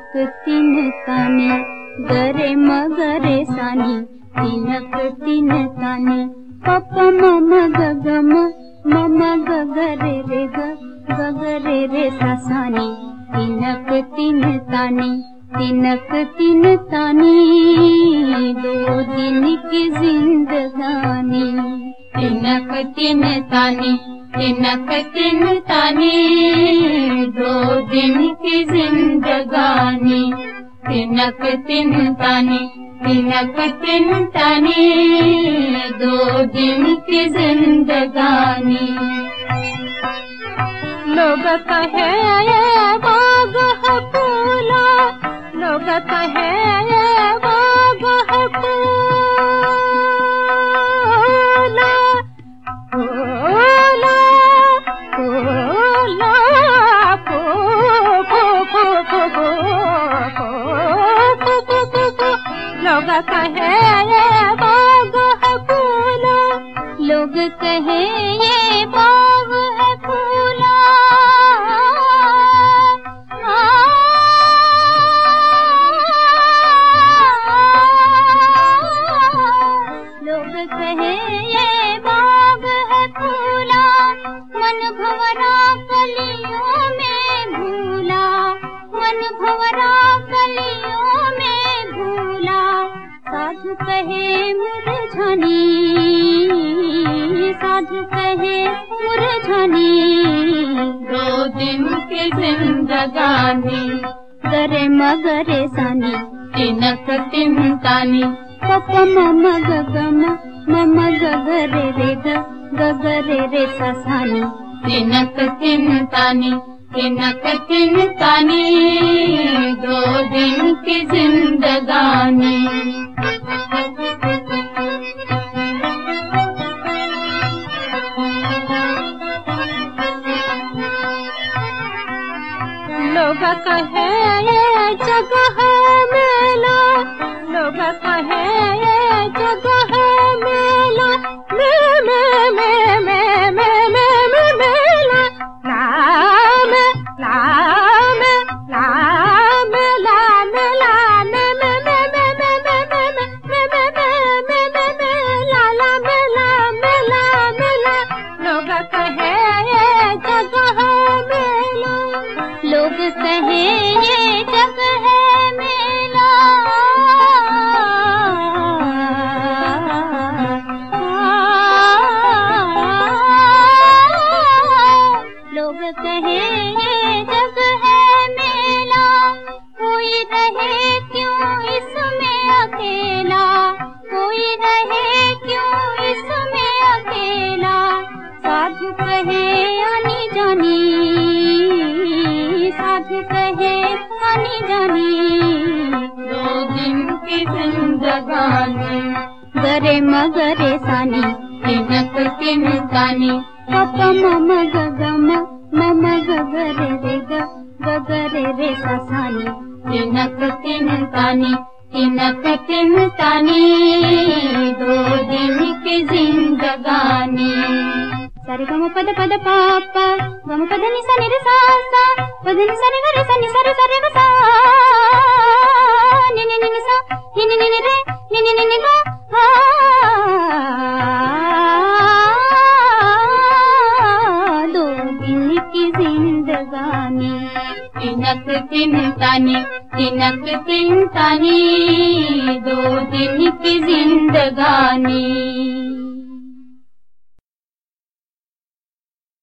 तिनक तिन तानी गरे मगरे सानी तिनक तिन तानी पप मम गगम मम गगरे रे गगरे रे सासानी तिनक तिन तानी तिनक तिन तानी दो दिन की जिंदगानी तिनक तिन तानी तिनक तिन तानी दो दिन की जिंदगानी तिनक तिन तानी तिनक तिन तानी दो दिन की जिंदगानी। लोग कहे ये बाग है फूला लोग कहे ये बाग है फूला फूला फूला फू फू फू फू फू फू लोग कहे ये बाग है फूला लोग कहे ये बाग है फूला लोग कहे ये बाग है फूला मन भंवरा कलियों में भूला मन भंवरा कलियों में भूला साधु कहे मुरझानी साधु कहे मुरझानी दो दिन की जिंदगानी गरे मगरे सानी तिनक तिन तानी पप मम गगम मम गगरे रे गगरे रे सासानी तिनक तिन तानी तिनक तिन तानी दो दिन की जिंदगानी। लोग कहे ये जगह मेला लोग कहे ये जगह मेला मेला लाम लाम लाम लाम लाम लोग कहे ये जगह मेला लोग कहे ये जगह मेला लोग कहे ये जगह मेला कोई रहे क्यों इसमें अकेला कोई रहे क्यों इसमें अकेला साधु कहे आनी जानी साधु कहे आनी जानी दो दिन की जिंदगानी गरे मगरे सानी तिनक तिन तानी पप मम गगम मम गगरे रे गगरे रे सासानी तिनक तिन तानी तिनक तिन तानी दो दिन की जिंदगानी। सरे गम पद पद पापा गम पद नि सा नि रे सा सा पद नि सा रे रे सा नि सा रे ग सा नि नि नि सा नि नि नि रे नि नि नि गा दो दिन की जिंदगानी तिनक तिन तानी तिनक तिन तानी दो दिन की जिंदगानी।